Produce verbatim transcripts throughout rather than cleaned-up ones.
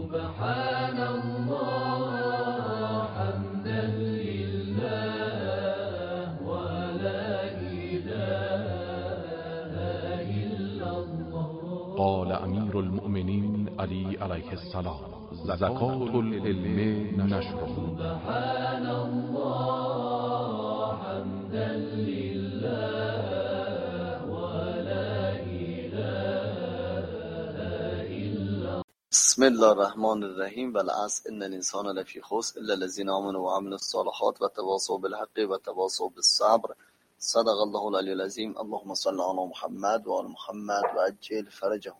سبحان الله حمدا لله ولا إله إلا الله. قال امیر المؤمنین علی علیه السلام: زکات العلم نشره. سبحان الله حمدا لله ولا إله إلا. بسم الله الرحمن الرحیم. والعصر ان الانسان لفی خسر الا الذین آمنوا وعملوا الصالحات وتواصوا بالحق وتواصوا بالصبر. صدق الله العلی العظیم. اللهم صل علی محمد و آل محمد و عجل فرجهم.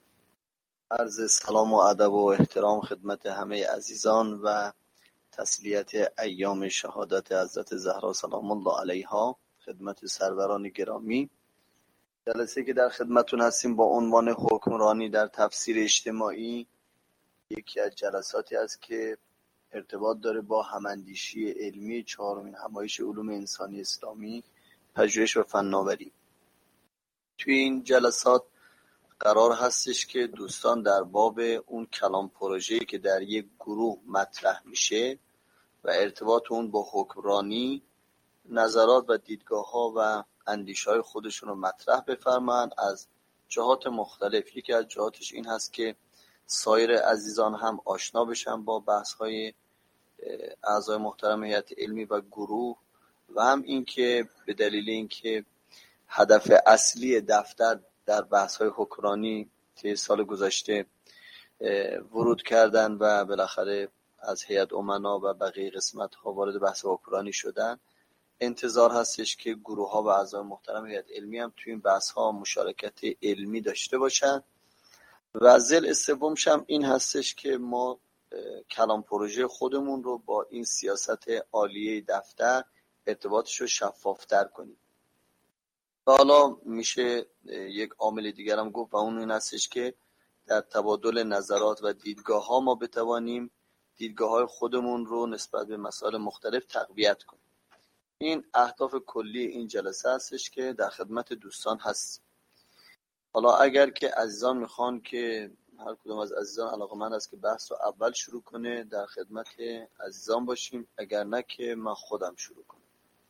عرض سلام و ادب و احترام خدمت همه عزیزان و تسلیت ایام شهادت حضرت زهرا سلام الله علیها، خدمت سروران گرامی. جلسه که در خدمتون هستیم با عنوان حکمرانی در تفسیر اجتماعی یکی از جلساتی است که ارتباط داره با هماندیشی علمی چهارمین همایش علوم انسانی اسلامی، پژوهش و فناوری. توی این جلسات قرار هستش که دوستان در باب اون کلام پروژه‌ای که در یک گروه مطرح میشه و ارتباط اون با حکمرانی نظرات و دیدگاه‌ها و اندیشه‌های خودشون رو مطرح بفرمایند از جهات مختلف. یکی از جهاتش این هست که سایر عزیزان هم آشنا بشن با بحث‌های اعضای محترم هیئت علمی و گروه، و هم این که به دلیل اینکه هدف اصلی دفتر در بحث‌های حکمرانی که سال گذشته ورود کردن و بالاخره از هیئت امنا و بقیه قسمت‌ها وارد بحث حکمرانی شدن، انتظار هستش که گروه‌ها و اعضای محترم هیئت علمی هم توی این بحث‌ها مشارکت علمی داشته باشن. و ضلع سومش هم این هستش که ما کلام پروژه خودمون رو با این سیاست عالیه دفتر ارتباطش رو شفافتر کنیم. و حالا میشه یک عامل دیگر هم گفت و اون این هستش که در تبادل نظرات و دیدگاه ها ما بتوانیم دیدگاه های خودمون رو نسبت به مسائل مختلف تقویت کنیم. این اهداف کلی این جلسه هستش که در خدمت دوستان هست. حالا اگر که عزیزان میخوان که هر کدوم از عزیزان علاقه‌مند است که بحث رو اول شروع کنه، در خدمت عزیزان باشیم، اگر نه که من خودم شروع کنم.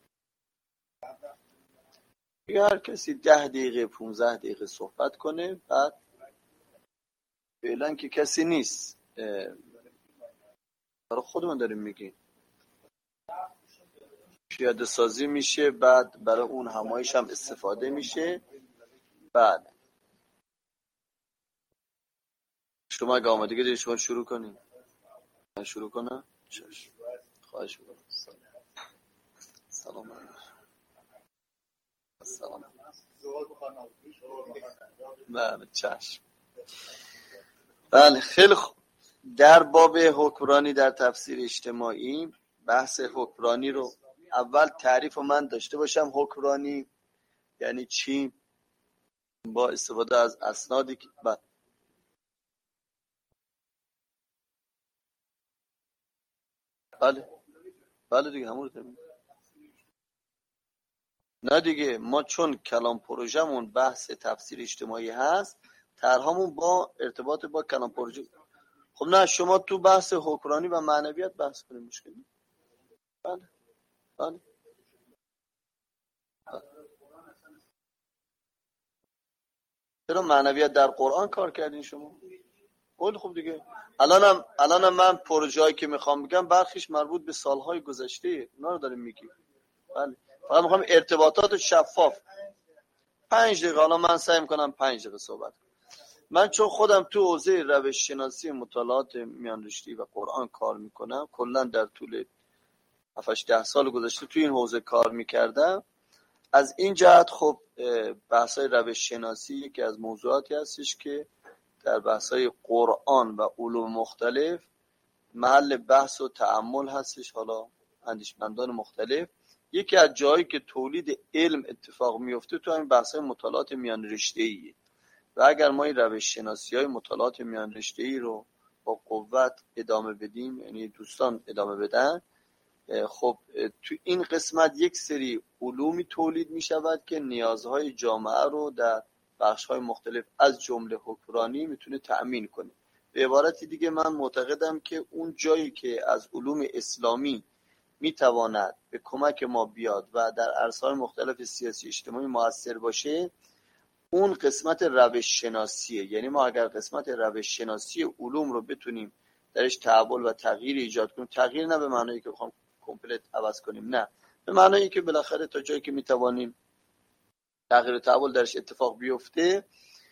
یا هر کسی ده دقیقه پونزده دقیقه صحبت کنه. بعد فعلا که کسی نیست، برای خودمون داریم میگیم پیاده سازی میشه، بعد برای اون همایش هم استفاده میشه. بعد شما اگه آمادگی دارید شما شروع کنید. من شروع کنم؟ چشم. خواهش میکنم. سلام علیکم. سلام. بله چشم. بله خیلی خوب. در باب حکمرانی در تفسیر اجتماعی، بحث حکمرانی رو اول تعریف من داشته باشم. حکمرانی یعنی چی؟ با استفاده از اسنادی که بله بله بله دیگه همون رو تمیم. نه دیگه ما چون کلام پروژمون بحث تفسیر اجتماعی هست، طرحمون با ارتباط با کلام پروژه. خب نه شما تو بحث حکمرانی و معنویت بحث کنید، مشکلی. بله بله چرا معنویت در قرآن کار کردین شما؟ خیلی خوب دیگه. الانم الانم من پروژه‌ای که میخوام بگم برخیش مربوط به سالهای گذشته، اونا رو داریم میگیم. بله فقط میخوام ارتباطات شفاف. پنج دقیقه حالا من سعی میکنم پنج دقیقه صحبت کنم. من چون خودم تو حوزه روش شناسی مطالعات میان رشتی و قرآن کار میکنم، کلا در طول هفت ده سال گذشته تو این حوزه کار میکردم. از این جهت خب بحث‌های روش شناسی یکی از موضوعاتی هستش که در بحث‌های قرآن و علوم مختلف محل بحث و تأمل هستش. حالا اندیشمندان مختلف یکی از جایی که تولید علم اتفاق میفته تو این بحث‌های مطالعات میان رشته‌ایه. و اگر ما این روش شناسی‌های مطالعات میان رشته‌ای رو با قوت ادامه بدیم، یعنی دوستان ادامه بدن، خب تو این قسمت یک سری علومی تولید می شود که نیازهای جامعه رو در بخش‌های مختلف از جمله حکمرانی میتونه تأمین کنه. به عبارت دیگه من معتقدم که اون جایی که از علوم اسلامی میتواند به کمک ما بیاد و در عرصه‌های مختلف سیاسی اجتماعی موثر باشه، اون قسمت روش شناسیه. یعنی ما اگر قسمت روش شناسی علوم رو بتونیم درش تحول و تغییر ایجاد کنیم، تغییر نه به معنایی که بخوام کامپلت عوض کنیم، نه، به معنایی که بالاخره تا جایی که میتوانیم تغییر تحول درش اتفاق بیفته،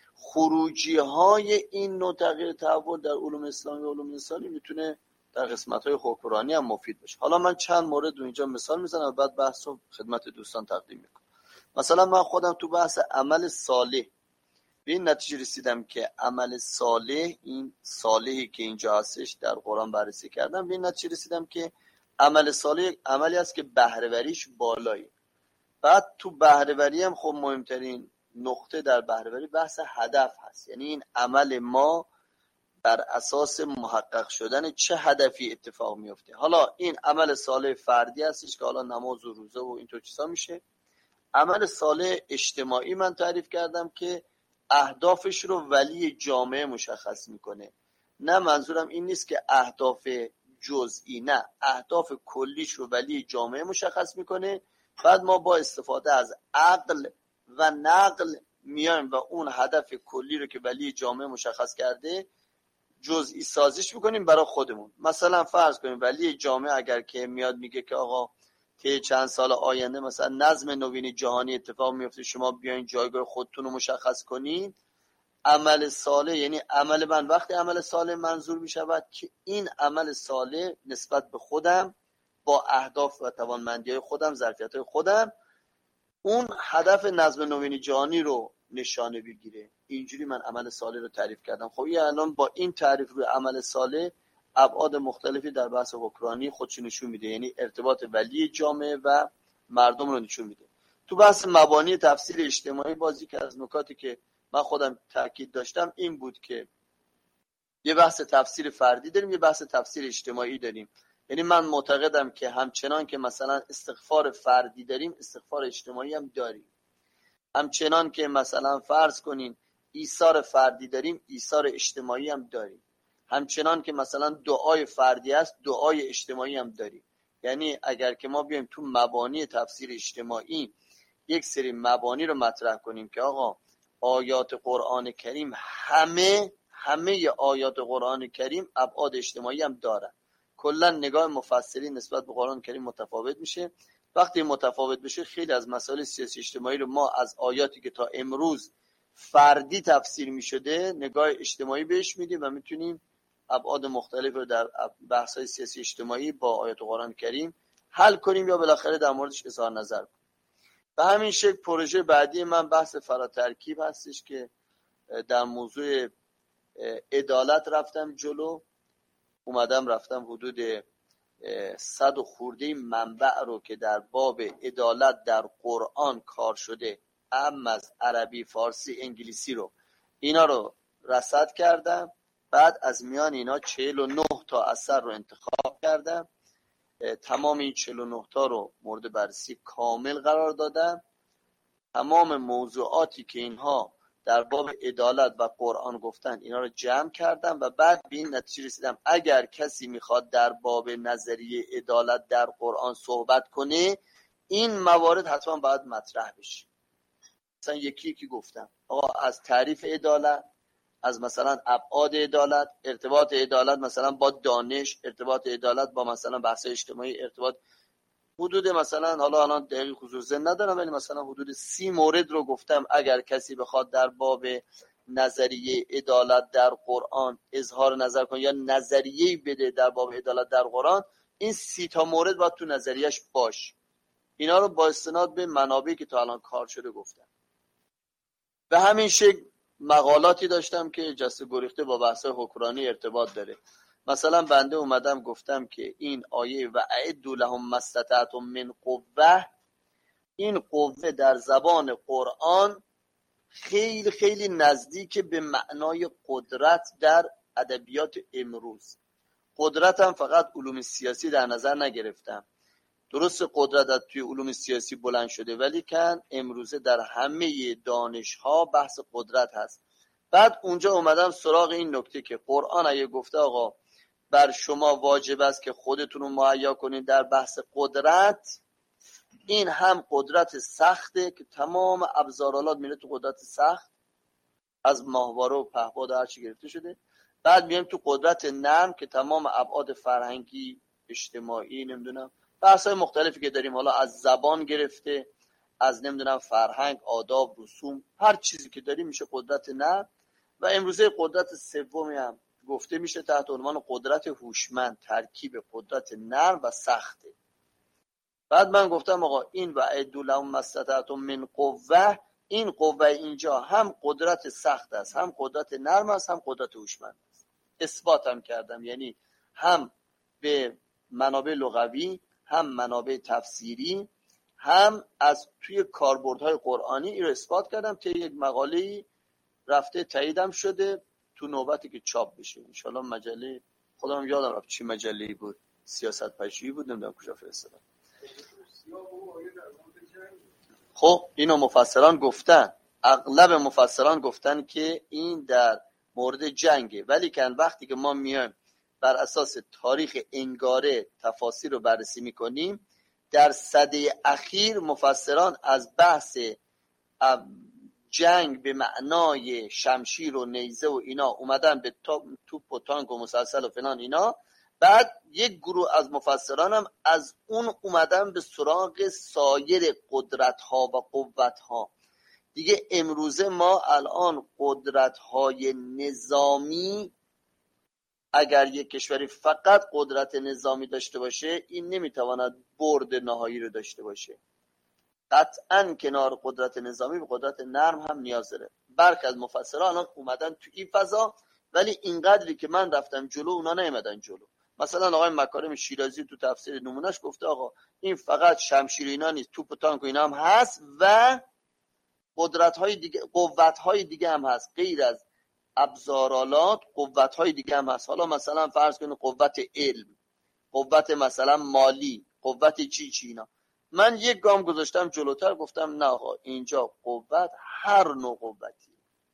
خروجی های این نوع تغییر تحول در علوم اسلامی و علوم انسانی میتونه در قسمت های حکمرانی هم مفید باشه. حالا من چند مورد رو اینجا مثال میزنم و بعد بحث رو خدمت دوستان تقدیم میکنم. مثلا من خودم تو بحث عمل صالح به این نتیجه رسیدم که عمل صالح، این صالحی که اینجا هستش در قرآن بررسی کردم، به این نتیجه رسیدم که عمل صالح عملی است که بهره‌وریش بالایی. بعد تو بهره‌وری هم خب مهمترین نقطه در بهره‌وری بحث هدف هست. یعنی این عمل ما بر اساس محقق شدن چه هدفی اتفاق میفته. حالا این عمل صالح فردی هستش که حالا نماز و روزه و اینطور چیزا میشه. عمل صالح اجتماعی من تعریف کردم که اهدافش رو ولی جامعه مشخص میکنه. نه، منظورم این نیست که اهداف جزئی، نه، اهداف کلیش رو ولی جامعه مشخص میکنه. بعد ما با استفاده از عقل و نقل میایم و اون هدف کلی رو که ولی جامعه مشخص کرده جزئی سازیش میکنیم برای خودمون. مثلا فرض کنیم ولی جامعه اگر که میاد میگه که آقا که چند سال آینده مثلا نظم نوین جهانی اتفاق میفته، شما بیاین جایگاه خودتون رو مشخص کنین، عمل صالح، یعنی عمل من وقتی عمل صالح منظور میشود که این عمل صالح نسبت به خودم با اهداف و توانمندی‌های خودم، ظرفیت‌های خودم، اون هدف نظم نوین جهانی رو نشانه بگیره. اینجوری من عمل صالح رو تعریف کردم. خب این الان با این تعریف روی عمل صالح ابعاد مختلفی در بحث حکمرانی خودش نشون میده، یعنی ارتباط ولی جامعه و مردم رو نشون میده. تو بحث مبانی تفسیر اجتماعی بازی که از نکاتی که من خودم تاکید داشتم این بود که یه بحث تفسیر فردی داریم، یه بحث تفسیر اجتماعی داریم. یعنی من معتقدم که همچنان که مثلا استغفار فردی داریم، استغفار اجتماعی هم داریم. همچنان که مثلا فرض کنین ایثار فردی داریم، ایثار اجتماعی هم داریم. همچنان که مثلا دعای فردی است، دعای اجتماعی هم داریم. یعنی اگر که ما بیایم تو مبانی تفسیر اجتماعی یک سری مبانی رو مطرح کنیم که آقا آیات قرآن کریم همه همه آیات قرآن کریم ابعاد اجتماعی هم دارن. کلا نگاه مفسرین نسبت به قرآن کریم متفاوت میشه. وقتی متفاوت بشه خیلی از مسائل سیاسی اجتماعی رو ما از آیاتی که تا امروز فردی تفسیر میشده نگاه اجتماعی بهش میدیم و میتونیم ابعاد مختلف رو در بحث‌های سیاسی اجتماعی با آیات قرآن کریم حل کنیم یا بالاخره در موردش اظهار نظر کنیم. به همین شکل پروژه بعدی من بحث فراترکیب هستش که در موضوع عدالت رفتم جلو. اومدم رفتم حدود صد و خورده منبع رو که در باب عدالت در قرآن کار شده، ام از عربی، فارسی، انگلیسی رو اینا رو رصد کردم. بعد از میان اینا چهل و نه تا اثر رو انتخاب کردم. تمام این چهل و نه تا رو مورد بررسی کامل قرار دادم. تمام موضوعاتی که اینها در باب عدالت و قرآن گفتن اینا رو جمع کردم و بعد به این نتیجه رسیدم اگر کسی میخواد در باب نظریه عدالت در قرآن صحبت کنه این موارد حتما باید مطرح بشه. مثلا یکی یکی گفتم آقا از تعریف عدالت، از مثلا ابعاد عدالت، ارتباط عدالت مثلا با دانش، ارتباط عدالت با مثلا بحث اجتماعی، ارتباط حدود مثلا حالا الان دقیق خصوصا ندارم ولی مثلا حدود سی مورد رو گفتم اگر کسی بخواد در باب نظریه عدالت در قرآن اظهار نظر کنه یا نظریه‌ای بده در باب عدالت در قرآن، این سی تا مورد باید تو نظریه‌اش باش. اینا رو با استناد به منابعی که تا الان کار شده گفتم. به همین شکل مقالاتی داشتم که جسته گریخته با بحث حکمرانی ارتباط داره. مثلا بنده اومدم گفتم که این آیه و اعدوا لهم ما استطعتم من قوه، این قوه در زبان قرآن خیلی خیلی نزدیک به معنای قدرت در ادبیات امروز. قدرت هم فقط علوم سیاسی در نظر نگرفتم. درست قدرت توی علوم سیاسی بلند شده ولی کن امروزه در همه دانش‌ها بحث قدرت هست. بعد اونجا اومدم سراغ این نکته که قرآن اگه گفته آقا بر شما واجب است که خودتون رو مهیا کنید در بحث قدرت، این هم قدرت سخته که تمام ابزارالات میره تو قدرت سخت، از ماهواره و پهپاد و هرچی گرفته شده. بعد میایم تو قدرت نرم که تمام ابعاد فرهنگی، اجتماعی، نمیدونم بحث‌های مختلفی که داریم، حالا از زبان گرفته، از نمیدونم فرهنگ، آداب، رسوم، هر چیزی که داریم میشه قدرت نرم. و امروزه قدرت سومی هم گفته میشه تحت عنوان قدرت هوشمند، ترکیب قدرت نرم و سخته. بعد من گفتم آقا این و اعدوا لهم ما استطعتم من قوه، این قوه اینجا هم قدرت سخت است، هم قدرت نرم است، هم قدرت هوشمند است. اثباتم کردم، یعنی هم به منابع لغوی، هم منابع تفسیری، هم از توی کاربردهای قرآنی این رو اثبات کردم. تا یک مقاله رفته تاییدم شده تو نوبتی که چاپ بشه ان شاءالله. مجله خودم یادم رفت چی مجله‌ای بود، سیاست پژوهی بود، نمیدونم کجا فرستادم. خب اینو مفسران گفتن، اغلب مفسران گفتن که این در مورد جنگه، ولی که وقتی که ما میایم بر اساس تاریخ انگاره تفاسیر رو بررسی میکنیم، در سده اخیر مفسران از بحث جنگ به معنای شمشیر و نیزه و اینا اومدن به توپ و تانک و مسلسل و فلان اینا. بعد یک گروه از مفسران هم از اون اومدن به سراغ سایر قدرت ها و قوت ها. دیگه امروزه ما الان قدرت های نظامی، اگر یک کشوری فقط قدرت نظامی داشته باشه، این نمیتواند برد نهایی رو داشته باشه. قطعاً کنار قدرت نظامی به قدرت نرم هم نیاز داره. برخی از مفسران الان اومدن تو این فضا، ولی اینقدری که من رفتم جلو اونا نیومدن جلو. مثلا آقای مکارم شیرازی تو تفسیر نمونهش گفته آقا این فقط شمشیر اینا نیست، توپ و تانک و اینا هم هست و قدرت‌های دیگه، قوت‌های دیگه هم هست، غیر از ابزارالات قوت‌های دیگه هم هست. حالا مثلا فرض کنید قوت علم، قوت مثلا مالی، قوت چی چی اینا. من یک گام گذاشتم جلوتر، گفتم نه آقا اینجا قوت هر نوع قوتی.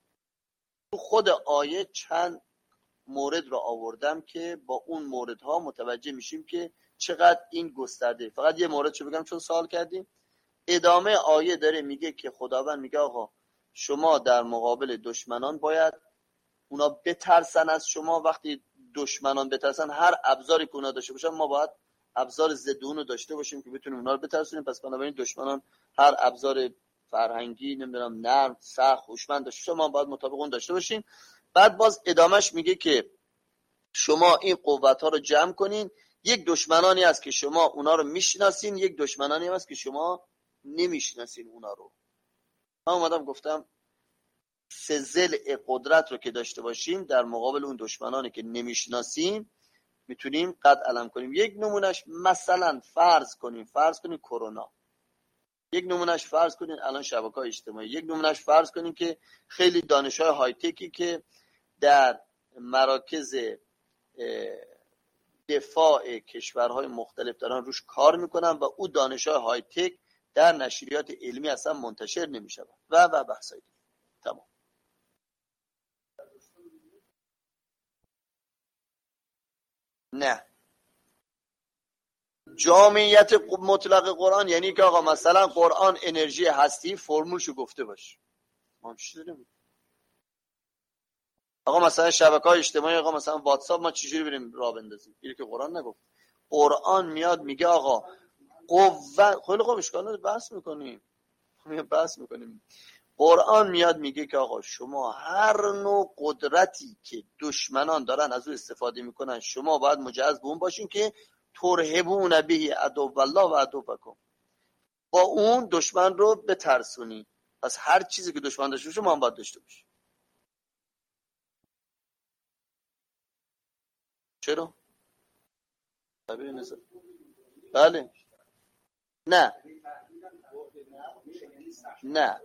تو خود آیه چند مورد رو آوردم که با اون موردها متوجه میشیم که چقدر این گسترده. فقط یه موردشو بگم چون سوال کردیم. ادامه آیه داره میگه که خداوند میگه آقا شما در مقابل دشمنان باید اونا بترسن از شما. وقتی دشمنان بترسن، هر ابزاری که اونا داشته باشن ما باید ابزار ضد اون رو داشته باشیم که بتونیم اونا رو بترسونیم. پس بنابراین دشمنان هر ابزار فرهنگی، نمیدونم نرم، سخت، هوشمند داشته ما باید مطابق اون داشته باشیم. بعد باز ادامهش میگه که شما این قوت ها رو جمع کنین. یک دشمنانی هست که شما اونا رو میشناسین، یک دشمنانی هست که شما نمیشناسین اونا رو. من اومدم گفتم سه ضلع قدرت رو که داشته باشیم در مقابل اون دشمنانی که نمیشناسیم میتونیم قد علم کنیم. یک نمونهش مثلا فرض کنیم فرض کنیم کرونا، یک نمونهش فرض کنیم الان شبکه‌های اجتماعی، یک نمونهش فرض کنیم که خیلی دانش‌های های تکی که در مراکز دفاع کشورهای مختلف دارن روش کار میکنن و او دانش‌های های تک در نشریات علمی اصلا منتشر نمیشه و و بحثایی. تمام. نه، جامعیت مطلق قرآن یعنی که آقا مثلا قرآن انرژی هستی فرمولشو گفته باشه. ما چی داریم؟ آقا مثلا شبکه‌های اجتماعی، آقا مثلا واتساپ ما چجوری بریم راه بندازیم؟ اینو که قرآن نگفت. قرآن میاد میگه آقا قوت، خیلی خوب اشکال بحث میکنیم میاد بحث میکنیم قرآن میاد میگه که آقا شما هر نوع قدرتی که دشمنان دارن از او استفاده میکنن شما باید مجهز به اون باشین که ترهبون به عدو الله و عدوکم، با اون دشمن رو بترسونی. پس هر چیزی که دشمن داشته باشه ما هم باید داشته باشیم. چرا؟ بله. نه نه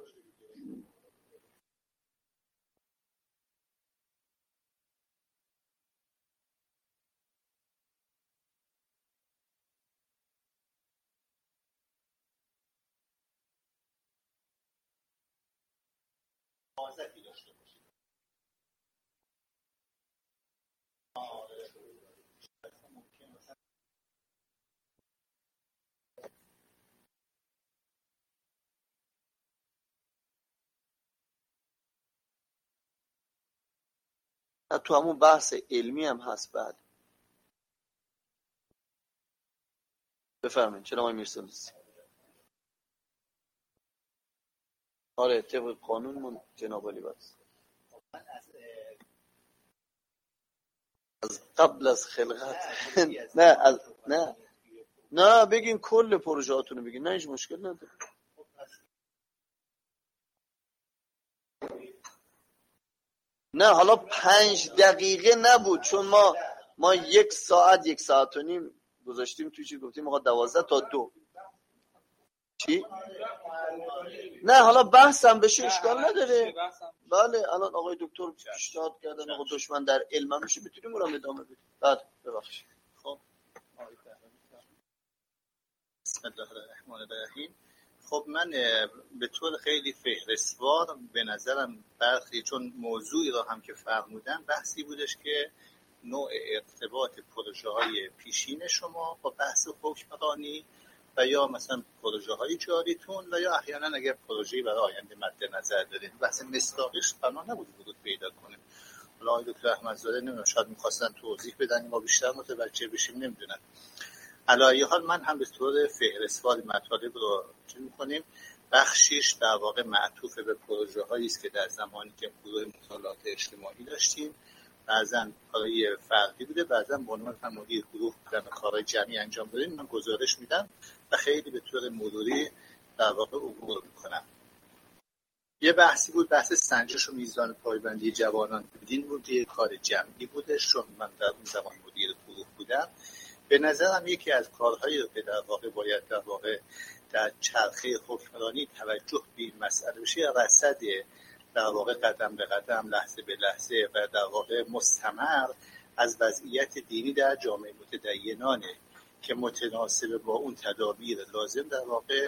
تو همون بحث علمی هم هست. بعد بفرمایید چرا ما میرسونید. آره طبق قانونمون جناب علی بس از قبل از خلقت نه از نه نه بگین کل پروژهاتون رو بگین، نه هیچ مشکل نداره. نه حالا پنج دقیقه نبود، چون ما ما یک ساعت یک ساعت و نیم گذاشتیم توی چی گفتیم آقا دوازده تا دو. چی؟ نه حالا بحثم بشه اشکال نداره. بله الان آقای دکتر پیشنهاد کردن آقا دشمن در علم میشه میتونیم اونم ادامه بدیم. بعد ببخشید. خب بسم الله الرحمن الرحیم. خب من به طور خیلی فهرستوار به نظرم برخی، چون موضوعی را هم که فرمودن بحثی بودش که نوع ارتباط پروژه های پیشین شما با بحث حکمرانی و یا مثلا پروژه های جاریتون و یا احیانا اگر پروژه‌ای برای آینده مد نظر دارید، بحث مصداقش بنا نبود ورود پیدا کنه. حالا آقای دکتر احمدزاده نمیدونم شاید می‌خواستن توضیح بدن ما بیشتر متوجه بشیم، نمیدونم. علی حال من هم به طور فهرستوار مطالب رو چه می‌کنیم، بخشیش در واقع معطوف به پروژه هایی است که در زمانی که گروه مطالعات اجتماعی داشتیم، بعضن کارهای فردی بوده، بعضن به عنوان مدیر گروه بودن کارهای جمعی انجام دادیم. من گزارش میدم و خیلی به طور مروری در واقع عبور میکنم. یه بحثی بود، بحث سنجش و میزان پایبندی جوانان بدین بود، یه کار جمعی بوده، چون من در اون زمان مدیر گروه بودم. به نظرم یکی از کارهایی رو که در واقع باید در واقع در چرخه حکمرانی توجه به این مسئله بشه، رصد در واقع قدم به قدم، لحظه به لحظه و در واقع مستمر از وضعیت دینی در جامعه متدینانه که متناسب با اون تدابیر لازم در واقع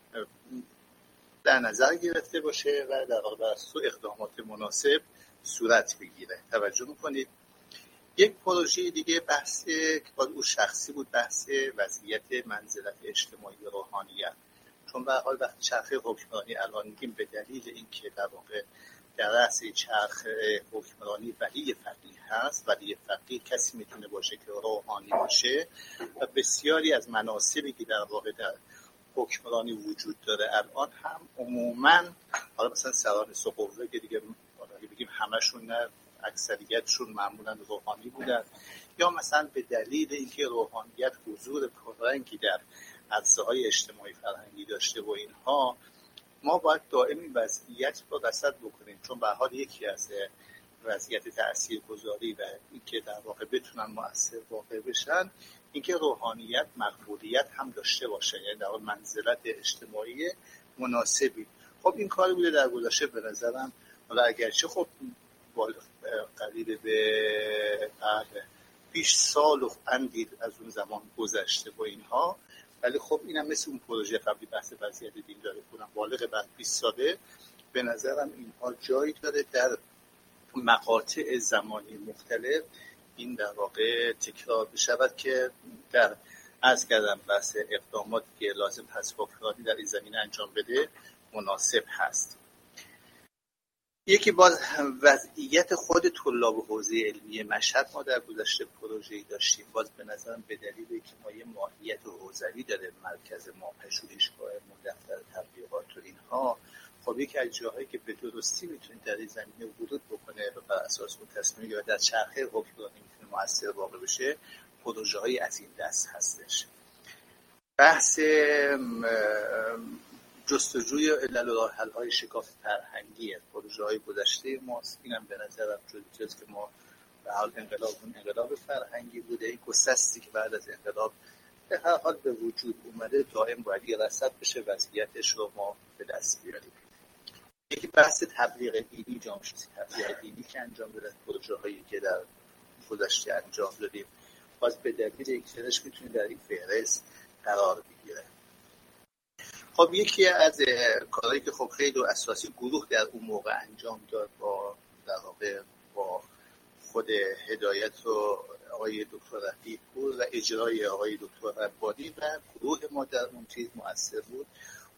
در نظر گرفته باشه و در واقع بر اساس اقدامات مناسب صورت بگیره. توجه میکنید. یک پروژه دیگه بحث که باید او شخصی بود، بحث وضعیت منزلت اجتماعی و روحانیت. چون به هر حال وقتی چرخه حکمرانی الان میگیم به دلیل اینکه در واقع در رأس چرخه حکمرانی ولی فقیه هست، ولی فقیه کسی میتونه باشه که روحانی باشه و بسیاری از مناصبی که در واقع در حکمرانی وجود داره الان هم عموما، حالا مثلا سران سقوفه که دیگه بگیم همشون نه، اکثریتشون معمولا روحانی بودن، یا مثلا به دلیل اینکه روحانیت حضور پررنگی در عرصه‌های اجتماعی فرهنگی داشته و اینها، ما باید دائم این وضعیت رو رصد بکنیم، چون به حال یکی از وضعیت تاثیرگذاری و اینکه در واقع بتونن مؤثر واقع بشن اینکه روحانیت مقبولیت هم داشته باشه، یعنی در منزلت اجتماعی مناسبی. خب این کاری بوده در گذشته به نظرم، حالا اگرچه خب قریب به بیست سال و اندی از اون زمان گذشته با اینها، ولی خب اینم مثل اون پروژه قبلی بحث وضعیت دین داره کنم بالغ بعد بیست ساله، به نظرم اینها جایی داره در مقاطع زمانی مختلف این در واقع تکرار بشود که در از کردم بحث اقداماتی که لازم هست حکمرانی در این زمینه انجام بده مناسب هست. یکی باز وضعیت خود طلاب حوزه علمی مشهد، ما در گذشته پروژه‌ای داشتیم، باز به نظرم به دلیل که ما یه ماهیت حوزوی داره مرکز ما، پژوهشگاه ما، دفتر تبلیغات و اینها، خب یکی از جاهایی که به درستی میتونه در این زمینه ورود بکنه و بر اساس اون تصمیم یا در چرخه حکمرانی میتونه مؤثر واقع بشه، پروژه‌های از این دست هستش. بحث جستجوی علل و راه حل‌های شکاف فرهنگی پروژه‌های گذشته ماست. اینم به نظرم جزئی که ما به حال انقلاب اون انقلاب فرهنگی بوده، این گسستی که بعد از انقلاب به هر حال به وجود اومده دائم باید یه رصد بشه، وضعیتش رو ما به دست بیاریم. یکی بحث تبلیغ دینی، جامعه‌شناسی تبلیغ دینی که انجام دادن، پروژه‌هایی که در گذشته انجام دادیم، باز به دلیل اینکهش میتونه در این فهرست قرار بگیره. خب یکی از کارهایی که خب خیلی اساسی گروه در اون موقع انجام داد با در واقع با خود هدایت و آقای دکتر رفیق پور و اجرای آقای دکتر ربانی و گروه ما در اون چیز مؤثر بود،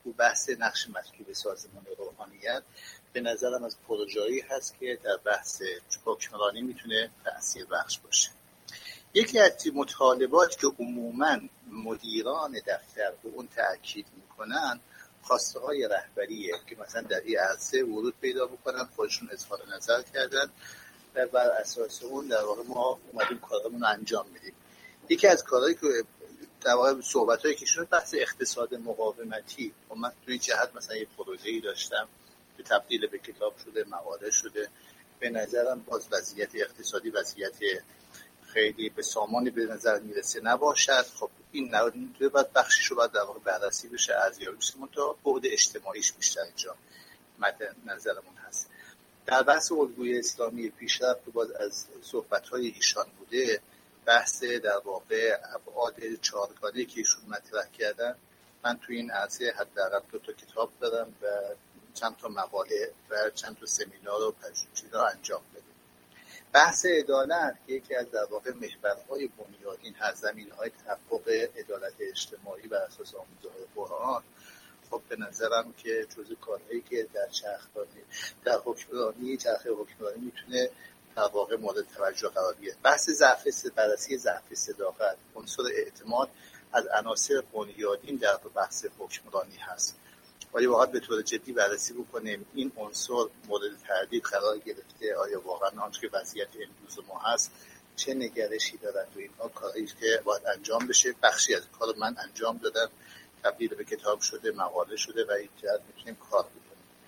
تو بحث نقش مطلوب سازمان روحانیت به نظرم از پروژه‌ای هست که در بحث حکمرانی میتونه تأثیر بخش باشه. یکی از مطالبات که عموماً مدیران دفتر به اون تأکید میکنن خواسته های رهبریه که مثلا در این عرصه ورود پیدا بکنن، خودشون اظهار نظر کردن و بر اساس اون در واقع ما اومدیم کارمون رو انجام میدیم. یکی از کارهایی که در واقع صحبتایی که شد بحث اقتصاد مقاومتی، من توی جهت مثلا یه پروژه‌ای داشتم که تبدیل به کتاب شده، مقاله شده. به نظرم باز وضعیت اقتصادی وضعیت خیلی به سامانی به نظر میرسه نباشد. خب این نوع باید بخشش رو باید در واقع بررسی بشه، ارزیابی بشه، منتها بعد اجتماعیش بیشتر اینجا مد نظرمون هست. در بحث الگوی اسلامی پیشرفت که باز از صحبت‌های ایشان بوده، بحث در واقع ابعاد چهارگانه‌ای که ایشون مطرح کردن، من توی این عرصه حداقل دو تا کتاب دارم و چند تا مقاله و چند تا سمینار و پژوهش‌ها انجام دادم. بحث عدالت که یکی از در واقع محورهای بنیادین هست، زمینه‌های تحقق عدالت اجتماعی بر اساس آموزه‌های قرآن، خب به نظرم که جزء کارهایی که در چرخداری در حکمرانی چرخه حکمرانی میتونه در واقع مورد توجه قرار بگیره. بحث ضعف بررسی ضعف صداقت، عنصر اعتماد از عناصر بنیادین در بحث حکمرانی هست. ولی واقعا به طور جدی بررسی بکنیم این عنصر مورد تردید قرار گرفته، آیا واقعا آنچه که وضعیت امروز ما هست چه نگرشی دارن و اینها کاری که باید انجام بشه. بخشی از کار من انجام دادم، تبدیل به کتاب شده، مقاله شده و این جهت میتونیم کار بکنیم.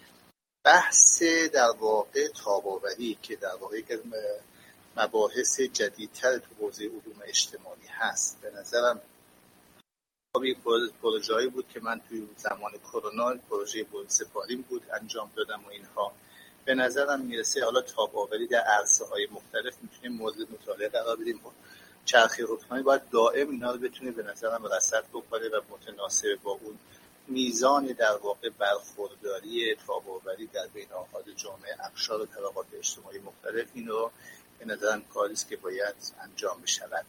بحث در واقع تاب‌آوری که در واقع مباحث جدیدتر تو حوزه علوم اجتماعی هست، به نظرم یک پروژه‌ای بود که من توی زمان کرونا پروژه برون سپاریم بود انجام دادم و اینها. به نظرم میرسه حالا تاب‌آوری در عرصه‌های مختلف میتونیم مورد مطالعه قرار بدیم. چرخه حکمرانی باید دائم اینا رو بتونه به نظرم رصد بکنه و متناسب با اون میزان در واقع برخورداری تاب‌آوری در بین افراد جامعه، اقشار و طبقات اجتماعی مختلف، اینو به نظرم کاری است که باید انجام بشود.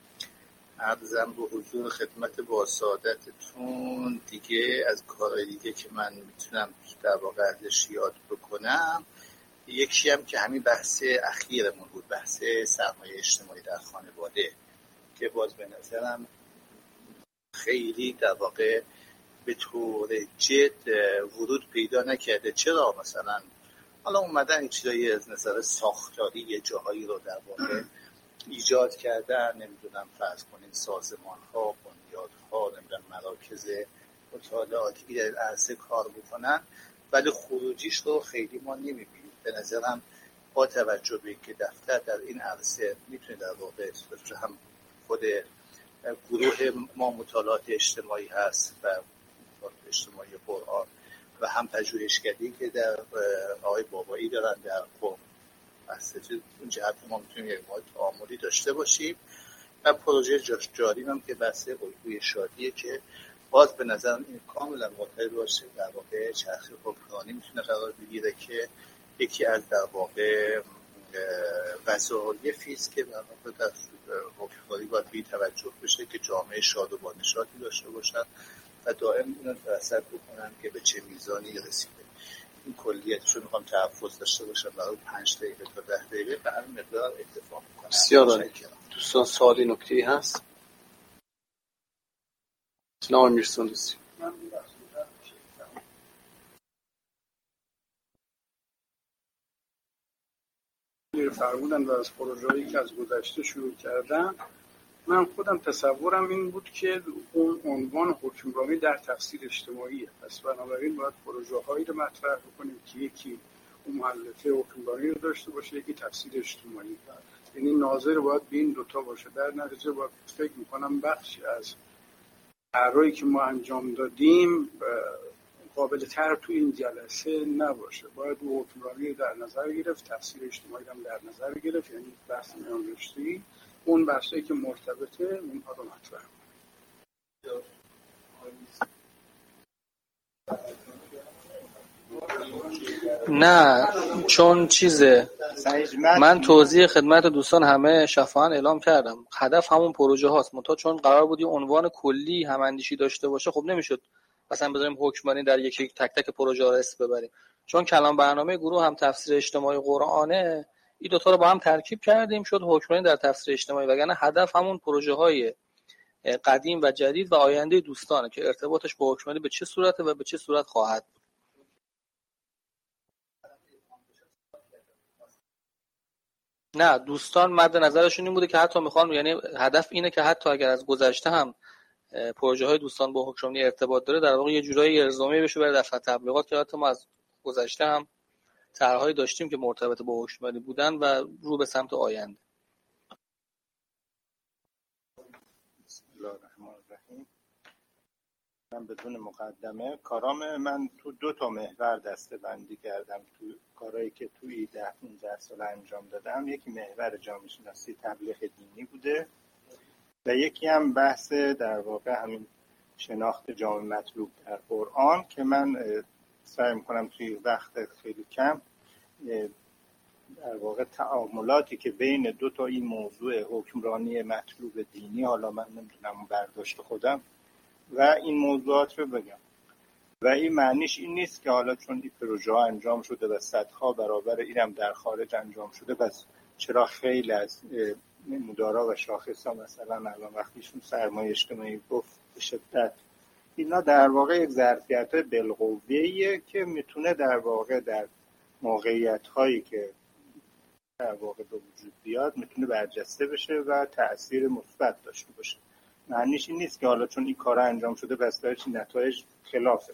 عرضم به حضور خدمت با سعادتتون دیگه از کارهای دیگه که من میتونم در واقع ازش یاد بکنم، یکی هم که همین بحث اخیرمون بود، بحث سرمایه اجتماعی در خانواده که باز به نظرم خیلی در واقع به طور جد ورود پیدا نکرده. چرا مثلا حالا اومدن این چیزایی از نظر ساختاری یه جاهایی رو در واقع ایجاد کردن، نمیدونم فرض کنین سازمان ها، بنیاد ها، نمیدونم مراکز مطالعاتی که در عرصه کار بکنن، ولی خروجیش رو خیلی ما نمیبینیم. به نظرم با توجه به که دفتر در این عرصه میتونه در واقع هم خود گروه ما مطالعات اجتماعی هست و مطالعات اجتماعی قرآن و هم پژوهشگری که در آقای بابایی دارن در قم، از اون جهت ما میتونیم یک ماه تعاملی داشته باشیم. و پروژه جاش جاری هم که بحث الگوی شادیه که باز به نظر این کاملا مرتبط باشه در واقع چرخه حکمرانی میتونه قرار بگیره که یکی از در واقع وظایفی است که در واقع در حکمرانی باید بی توجه بشه که جامعه شاد و با نشاطی داشته باشن و دائم اینو رصد بکنن که به چه میزانی رسیده. این کلیتش رو میخوام تحفظ داشته باشم برای پنج دقیقه تا ده دقیقه به هر مقدار اتفاق میکنم. بسیار عالی. دوستان سوالی نکته‌ای هست؟ جناب امیر سندوسی. فرمودن و از پروژه‌ای که از گذشته شروع کردن، من خودم تصورم این بود که اون عنوان حکمرانی در تفسیر اجتماعیه، پس بنابراین باید پروژه‌هایی رو مطرح بکنیم که یکی اون مؤلفه حکمرانی رو داشته باشه، یکی تفسیر اجتماعی. یعنی ناظر باید به این دوتا باشه. در نتیجه باید فکر میکنم بخشی از کارهایی که ما انجام دادیم قابل تر تو این جلسه نباشه. باید اون حکمرانی رو در نظر گرفت، تفسیر اجتماعی هم در نظر گرفت، یعنی بحث میان رشته‌ای، اون بحثایی که مرتبطه اونها رو مطرح نه چون چیزه من توضیح خدمت دوستان همه شفاهن اعلام کردم، هدف همون پروژه هاست، منتها چون قرار بود یه عنوان کلی هم اندیشی داشته باشه خب نمیشد مثلا بذاریم حکمرانی در یکی تک تک پروژه ها اسم ببریم. چون کلام برنامه گروه هم تفسیر اجتماعی قرآنه، این دوتا رو با هم ترکیب کردیم شد حکمرانی در تفسیر اجتماعی، وگرنه هدف همون پروژه های قدیم و جدید و آینده دوستانه که ارتباطش با حکمرانی به چه صورته و به چه صورت خواهد بود. نه دوستان مد نظرشون این بوده که حتی میخوان، یعنی هدف اینه که حتی اگر از گذشته هم پروژه های دوستان با حکمرانی ارتباط داره، در واقع یه جورایی ارزامی بشه برای دفتر تبلیغات که حتی ما از گذشته هم طرح‌هایی داشتیم که مرتبط با حکمرانی بودن و رو به سمت آینده. بسم الله الرحمن الرحیم. من بدون مقدمه کارام من تو دو تا محور دسته بندی کردم تو کارهایی که توی ده پانزده سال انجام دادم. یکی محور جامعه شناسی تبلیغ دینی بوده و یکی هم بحث در واقع همین شناخت جامع مطلوب در قرآن که من سعی میکنم توی وقت خیلی کم در واقع تعاملاتی که بین دو تا این موضوع حکمرانی مطلوب دینی، حالا من نمیدونم برداشت خودم، و این موضوعات رو بگم. و این معنیش این نیست که حالا چون این پروژه ها انجام شده و صدها برابر اینم در خارج انجام شده بس چرا خیلی از مدارا و شاخص ها مثلا الان وقتیشون سرمایه اجتماعی گفت به شدت، اینا در واقع یک ظرفیت های بالقوه‌ایه که میتونه در واقع در موقعیت هایی که در واقع به وجود بیاد میتونه برجسته بشه و تأثیر مثبت داشته باشه. معنیش این نیست که حالا چون این کار انجام شده بس دارش نتایج خلافه.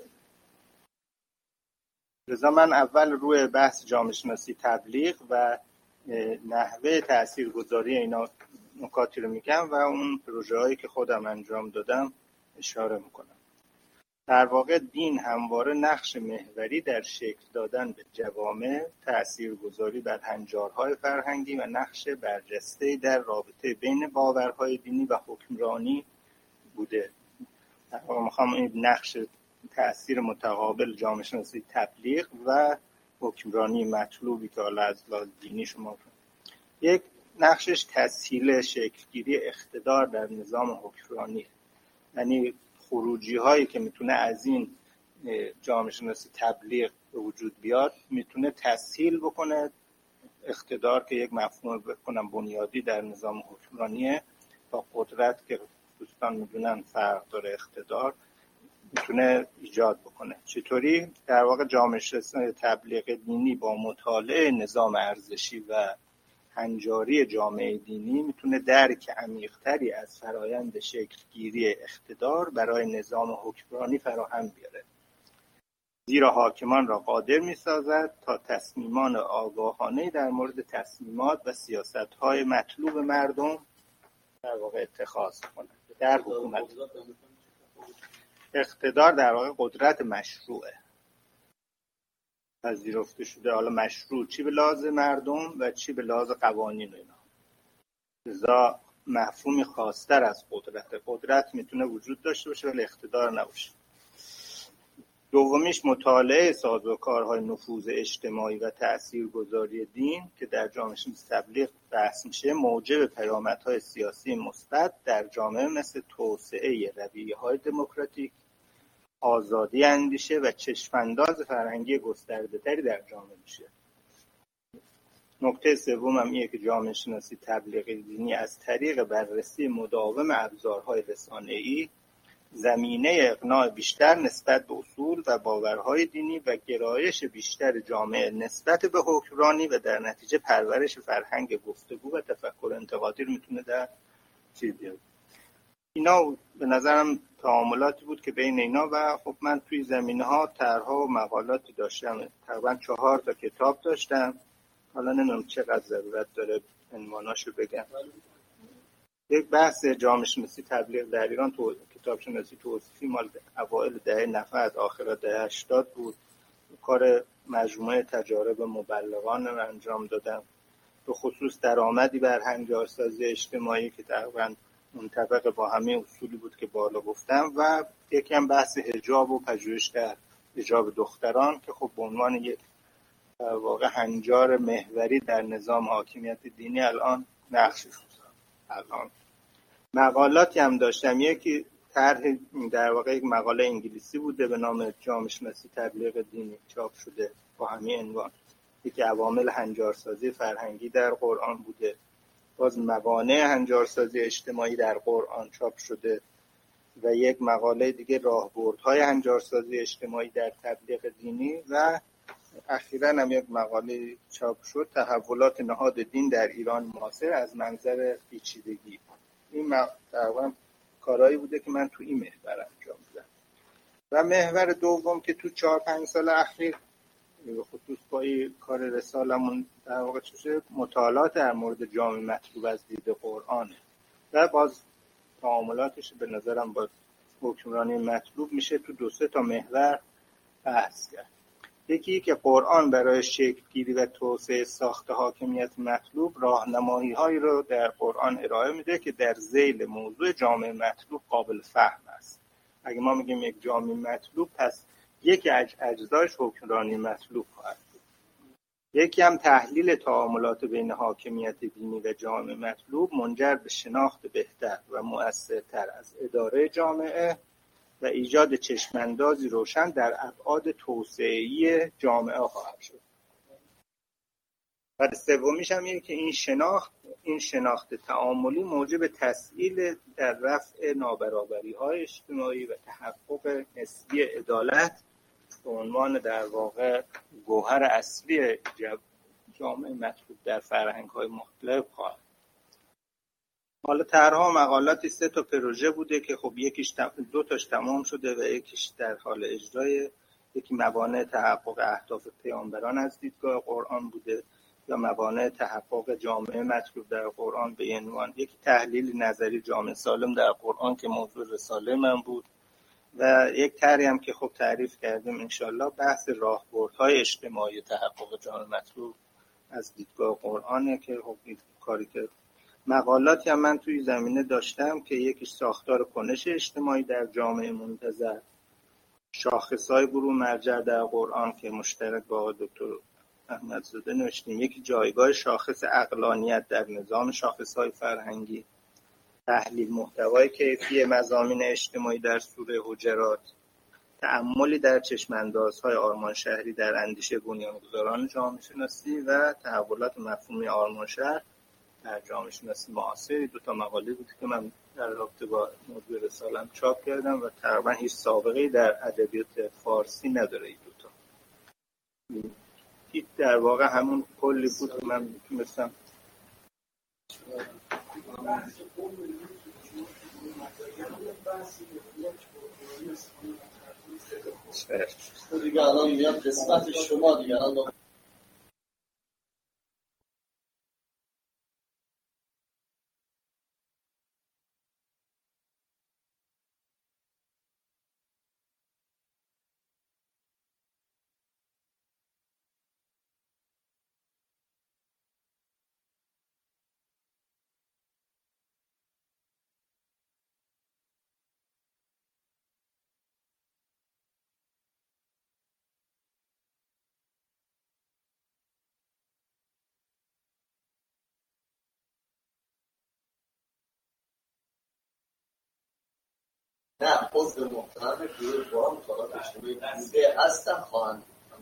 لذا من اول روی بحث جامعه شناسی تبلیغ و نحوه تاثیرگذاری اینا نکاتی رو میگم و اون پروژه هایی که خودم انجام دادم اشاره میکنم. در واقع دین همواره نقش محوری در شکل دادن به جوامع، تاثیرگذاری بر هنجارهای فرهنگی و نقش برجسته در رابطه بین باورهای دینی و حکمرانی بوده. در واقع میخوام این نقش تأثیر متقابل جامعه شناسی تبلیغ و حکمرانی مطلوبی که حالا از لحاظ دینی شما یک نقشش تسهیل شکلگیری اقتدار در نظام حکمرانی، یعنی خروجی هایی که میتونه از این جامعه شناسی تبلیغ به وجود بیاد میتونه تسهیل بکنه اقتدار که یک مفهوم بکنم بنیادی در نظام حکمرانیه با قدرت که دوستان میدونن فرق داره اقتدار میتونه ایجاد بکنه. چطوری؟ در واقع جامعه شناسی تبلیغ دینی با مطالعه نظام ارزشی و هنجاری جامعه دینی میتونه درک عمیق‌تری از فرایند شکلگیری اقتدار برای نظام حکمرانی فراهم بیاره، زیرا حاکمان را قادر می‌سازد تا تصمیمان آگاهانه در مورد تصمیمات و سیاست‌های مطلوب مردم در واقع اتخاذ کنند. در حکومت اقتدار در واقع قدرت مشروعه، پذیرفته شده، حالا مشروع چی به لحاظ مردم و چی به لحاظ قوانین و اینا. لذا مفهومی خاص‌تر از قدرت. قدرت میتونه وجود داشته باشه ولی اقتدار نباشه. دومیش مطالعه سازوکارهای نفوذ اجتماعی و تاثیرگذاری دین که در جامعه شناسی تبلیغ بحث میشه، موجب پیامدهای سیاسی مثبت در جامعه مثل توسعه رویه‌های دموکراتیک، آزادی اندیشه و چشمانداز فرهنگی گسترده‌تری در جامعه میشه. نکته سوم هم اینه که جامعه شناسی تبلیغ دینی از طریق بررسی مداوم ابزارهای رسانه‌ای زمینه اقناع بیشتر نسبت به اصول و باورهای دینی و گرایش بیشتر جامعه نسبت به حکمرانی و در نتیجه پرورش فرهنگ گفتگو و تفکر انتقادی رو میتونه در چیز بیاره. اینا به نظرم تعاملاتی بود که بین اینا و خب من توی زمینه‌ها طرح‌ها و مقالاتی داشتم. تقریبا چهار تا کتاب داشتم. حالا نمیدونم چقدر ضرورت داره عنواناشو بگم. یک بحث جامعه شناسی تبلیغ در ایران تو کتاب شناسی توصیفی مال اوایل دهه نود آخر دهه هشتاد بود. کار مجموعه تجارب مبلغان رو انجام دادم. به خصوص درآمدی بر هنجارسازی اجتماعی که تقریبا منطبق با همه اصولی بود که بالا گفتم و یکی هم بحث حجاب و پژوهش در حجاب دختران که خب به عنوان یک در واقع هنجار محوری در نظام حاکمیت دینی الان نقش الان مقالاتی هم داشتم. یکی طرح در واقع یک مقاله انگلیسی بوده به نام جامعه شناسی تبلیغ دینی چاپ شده با همین عنوان. یکی عوامل هنجارسازی فرهنگی در قرآن بوده. باز موانع هنجارسازی اجتماعی در قرآن چاپ شده و یک مقاله دیگه راهبردهای هنجارسازی اجتماعی در تبلیغ دینی و اخیراً هم یک مقاله چاپ شد تحولات نهاد دین در ایران معاصر از منظر پیچیدگی. این تقریبا کارهایی بوده که من تو این محور انجام دادم. و محور دوم که تو چهار پنج سال اخیر خصوص با کار رسالمون در واقع چه مطالعات در مورد جامع مطلوب از دید قرآنه و باز تعاملاتش به نظرم با حکمرانی مطلوب میشه تو دو سه تا محور بحث کرد. یکی که قرآن برای شکل‌گیری و توسعه ساخت حاکمیت مطلوب راهنمایی‌هایی رو در قرآن ارائه میده که در ذیل موضوع جامع مطلوب قابل فهم است. اگه ما میگیم یک جامع مطلوب پس یکی از اجزایش حکمرانی مطلوب خواهد بود. یکی هم تحلیل تعاملات بین حاکمیت دینی و جامع مطلوب منجر به شناخت بهتر و مؤثرتر از اداره جامعه و ایجاد چشماندازی روشن در ابعاد توسعه‌ای جامعه خواهد شد. و سومیش هم اینه که این شناخت این شناخت تعاملی موجب تسهیل در رفع نابرابری‌های اجتماعی و تحقق نسبی عدالت به عنوان در واقع گوهر اصلی جامعه مطلوب در فرهنگ‌های مختلف خواهد. حالا طرح‌ها مقالاتی سه تا پروژه بوده که خب یکیش دو تاش تمام شده و یکیش در حال اجرای. یکی موانع تحقق اهداف پیامبران از دیدگاه قرآن بوده یا موانع تحقق جامعه مطلوب در قرآن به عنوان. یکی تحلیل نظری جامعه سالم در قرآن که موضوع رساله من بود و یک طرحی هم که خب تعریف کردیم انشالله بحث راهبردهای اجتماعی تحقق جامعه مطلوب از دیدگاه قرآنه که خب این کاری که مقالاتی هم من توی زمینه داشتم که یکیش ساختار کنش اجتماعی در جامعه منتظر، شاخصهای گروه مرجع در قرآن که مشترک با آقای دکتر احمدزاده نوشتیم، یکی جایگاه شاخص عقلانیت در نظام شاخصهای فرهنگی، تحلیل محتوای کیفی مضامین اجتماعی در سوره حجرات، تأملی در چشماندازهای آرمان شهری در اندیشه بنیانگذاران جامعه شناسی و تحولات مفهومی آرمان شهر در جامعه شناسی معاصر. دو تا مقاله بود که من در رابطه با موضوع رساله‌ام چاپ کردم و تقریبا هیچ سابقه‌ای در ادبیات فارسی نداره این دو تا. این در واقع همون کلی بود که من میتونستم دیگه الان میاد قسمت شما دیگه الان نه عضو محترم گروه با مطالعات اجتماعی بوده هستن خواهند.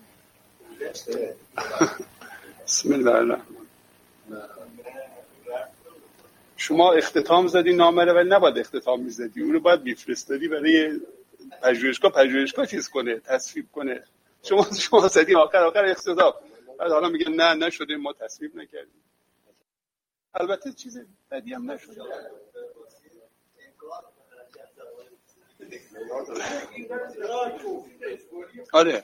بسم الله الرحمن. شما اختتام زدی نامه رو ولی نباید اختتام میزدی، اون رو باید میفرستادی برای پژوهشگاه پژوهشگاه چیز کنه، تصویب کنه. شما شما زدی آخر آخر اختتام، بعد حالا میگن نه نشده ما تصویب نکردیم. البته چیز بدی هم نشده. آره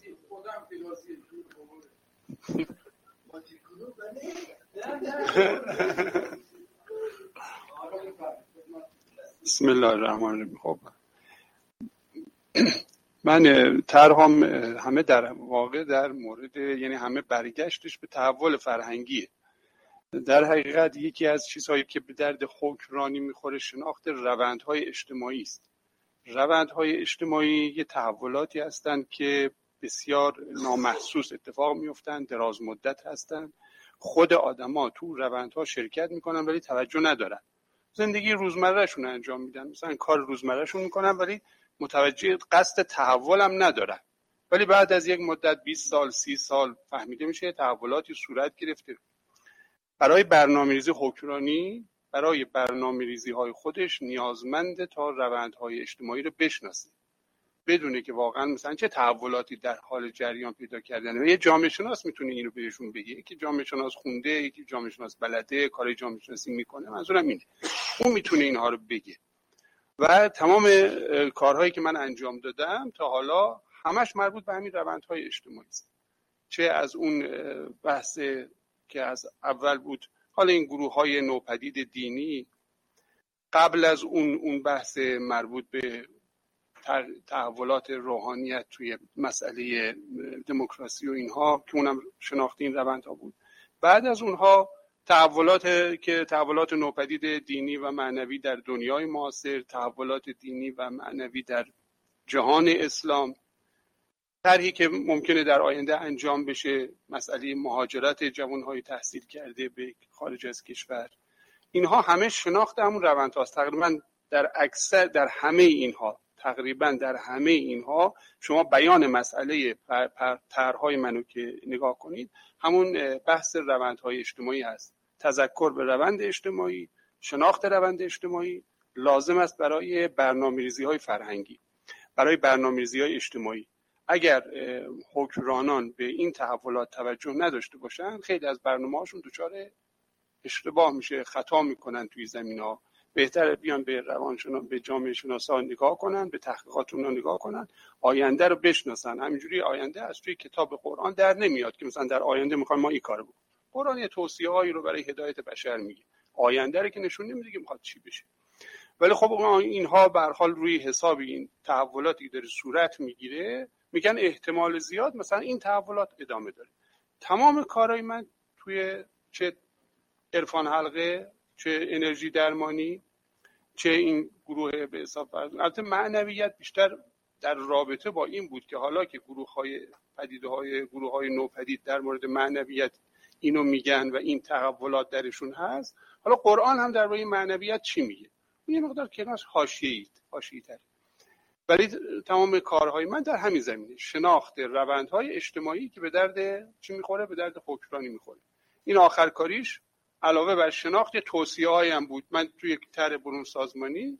بسم الله الرحمن الرحیم. خب من طرحم همه در واقع در مورد یعنی همه برگشتش به تحول فرهنگیه. در حقیقت یکی از چیزهایی که به درد حکمرانی میخوره شناخت روندهای اجتماعی است. روندهای اجتماعی یه تحولاتی هستند که بسیار نامحسوس اتفاق میفتن، دراز مدت هستن. خود آدما تو روندها شرکت میکنن ولی توجه ندارن. زندگی روزمرهشون انجام میدن، مثلا کار روزمرهشون میکنن ولی متوجه قصد تحول هم ندارن، ولی بعد از یک مدت بیست سال سی سال فهمیده میشه تحولاتی صورت گرفته. برای برنامه‌ریزی حکمرانی، برای برنامه‌ریزی های خودش نیازمنده تا روندهای اجتماعی رو بشناسه، بدونه که واقعا مثلا چه تحولاتی در حال جریان پیدا کردن. و یه جامعه شناس میتونه اینو بهشون بگه، یکی جامعه شناس خونده، یکی جامعه شناس بلده، کار جامعه شناسی میکنه، منظورم اینه اون میتونه اینها رو بگه. و تمام کارهایی که من انجام دادم تا حالا همش مربوط به همین روندهای اجتماعی است، چه از اون بحث که از اول بود، حالا این گروه‌های نوپدید دینی، قبل از اون اون بحث مربوط به تحولات روحانیت توی مسئله دموکراسی و اینها که اونم شناخت این روندها بود، بعد از اونها تحولات که تحولات نوپدید دینی و معنوی در دنیای معاصر، تحولات دینی و معنوی در جهان اسلام، طرحی که ممکنه در آینده انجام بشه، مسئله مهاجرت جوانهای تحصیل کرده به خارج از کشور، اینها همه شناخت همون روند هاست. تقریبا در اکثر در همه اینها تقریبا در همه اینها شما بیان مسئله طرحهای منو که نگاه کنید، همون بحث روندهای اجتماعی هست. تذکر به روند اجتماعی، شناخت روند اجتماعی لازم است برای برنامه‌ریزی‌های فرهنگی، برای برنامه‌ریزی‌های اجتماعی. اگر حکمرانان به این تحولات توجه نداشته باشن، خیلی از برنامه‌هاشون دچار اشتباه میشه، خطا میکنن توی زمینه‌ها. بهتره بیان به روانشناس، به جامعه شناسان نگاه کنن، به تحقیقات اونها نگاه کنن، آینده رو بشناسن. همینجوری آینده از توی کتاب قرآن در نمیاد که مثلا در آینده میخوان ما این کارو بکنیم. قرآن یه توصیه‌هایی رو برای هدایت بشر میگه، آینده رو که نشون نمیده که میخواد چی بشه. ولی خب اینها به هر حال روی حساب این تحولاتی که داره صورت میگیره، میگن احتمال زیاد مثلا این تحولات ادامه داره. تمام کارهای من توی چه عرفان حلقه، چه انرژی درمانی، چه این گروه به حساب فرض، البته معنویت بیشتر در رابطه با این بود که حالا که گروه‌های پدیده‌های گروه‌های نوپدید در مورد معنویت اینو میگن و این تحولات درشون هست، حالا قرآن هم در مورد معنویت چی میگه؟ یه مقدار کنارش حاشیه‌ای حاشیه‌تر. ولی تمام کارهای من در همین زمینه، شناخت روندهای اجتماعی که به درد چی میخوره؟ به درد حکمرانی میخوره. این آخر کاریش علاوه بر شناخت توصیه هایی هم بود. من توی یک طرح برون سازمانی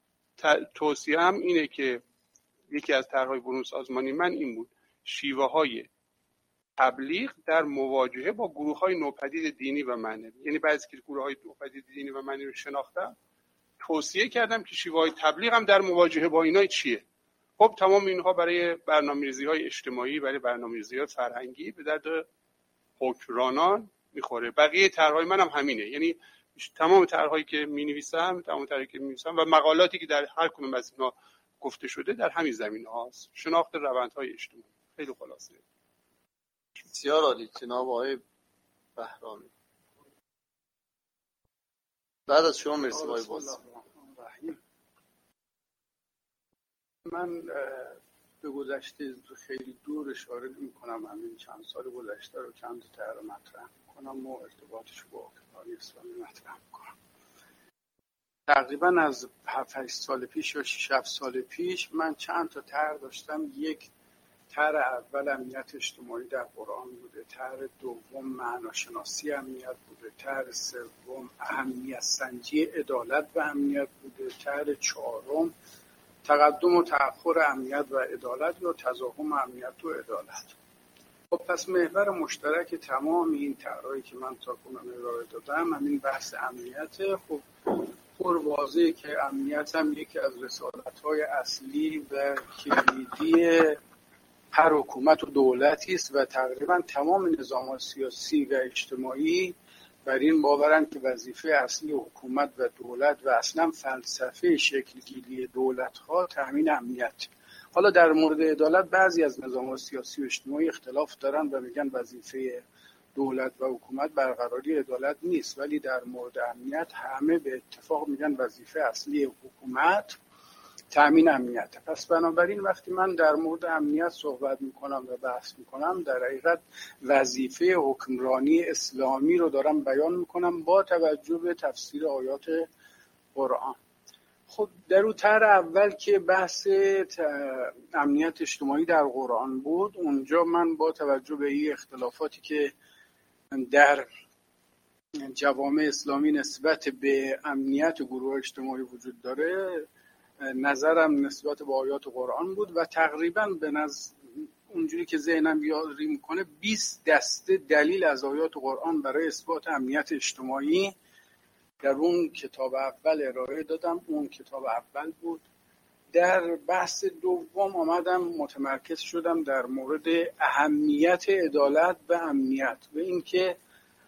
توصیه هم اینه که یکی از طرحهای برون سازمانی من این بود، شیوه های تبلیغ در مواجهه با گروه های نوپدید دینی و معنوی. یعنی بعضی که گروه های نوپدید دینی و معنوی شناختم، توصیه کردم که شیوه های تبلیغ هم در مواجهه با اینا چیه. خب تمام اینها برای برنامه‌ریزی های اجتماعی، برای برنامه‌ریزی های فرهنگی به درد حکمرانان میخوره. بقیه طرحهای منم هم همینه، یعنی تمام طرحهایی که می‌نویسم، تمام طرحی که می‌نویسم و مقالاتی که در هر کدوم از اینا گفته شده در همین زمینه‌هاست، شناخت روندهای اجتماعی. خیلی خلاصه. بسیار عالی جناب آقای بهرامی. بعد از شما مرسی آقای باز. من به گذشته خیلی دور اشاره می‌کنم، همین چند سال گذشته رو چند تا طرح مطرح می‌کنم و ارتباطش با حکمرانی اسلامی مطرح می‌کنم. تقریبا از هفت هشت سال پیش یا شش هفت سال پیش من چند تا طرح داشتم. یک طرح اول امنیت اجتماعی در قرآن بوده، طرح دوم معناشناسی امنیت بوده، طرح سوم اهمیت سنجی عدالت و امنیت بوده، طرح چهارم تقدم و تأخر امنیت و عدالت یا تزاحم امنیت و عدالت. خب پس محور مشترک تمام این طرحایی که من تا کنون ارائه دادم همین بحث امنیت. خب پر واضحه که امنیت هم یکی از رسالت‌های اصلی و کلیدی هر حکومت و دولتی است و تقریبا تمام نظام‌های سیاسی و اجتماعی بر این باورن که وظیفه اصلی حکومت و دولت و اصلا فلسفه شکل‌گیری دولت‌ها تامین امنیت. حالا در مورد عدالت بعضی از نظام‌های سیاسی و اجتماعی اختلاف دارن و میگن وظیفه دولت و حکومت برقراری عدالت نیست، ولی در مورد امنیت همه به اتفاق میگن وظیفه اصلی حکومت تامین امنیت. پس بنابراین وقتی من در مورد امنیت صحبت میکنم و بحث میکنم، در حقیقت وظیفه حکمرانی اسلامی رو دارم بیان میکنم با توجه به تفسیر آیات قرآن. خب در اون طرح اول که بحث امنیت اجتماعی در قرآن بود، اونجا من با توجه به این اختلافاتی که در جوامع اسلامی نسبت به امنیت گروه اجتماعی وجود داره، نظرم نسبت به آیات قرآن بود و تقریبا به نظر اونجوری که ذهنم یاری میکنه بیست دسته دلیل از آیات قرآن برای اثبات امنیت اجتماعی در اون کتاب اول ارائه دادم. اون کتاب اول بود. در بحث دوم آمدم متمرکز شدم در مورد اهمیت عدالت و امنیت و اینکه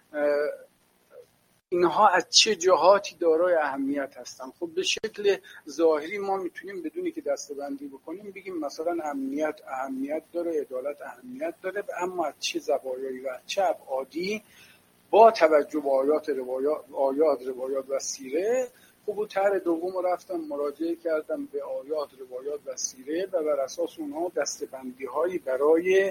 اینها از چه جهاتی دارای اهمیت هستن. خب به شکل ظاهری ما میتونیم بدونی که دسته‌بندی بکنیم بگیم مثلا امنیت اهمیت داره، عدالت اهمیت داره، اما از چه زوایایی و از چه ابعادی با توجه به آیات روایات آیات روایات و سیره. خب و طرح دوم رو رفتم مراجعه کردم به آیات روایات و سیره و بر اساس اونها دسته‌بندی‌هایی برای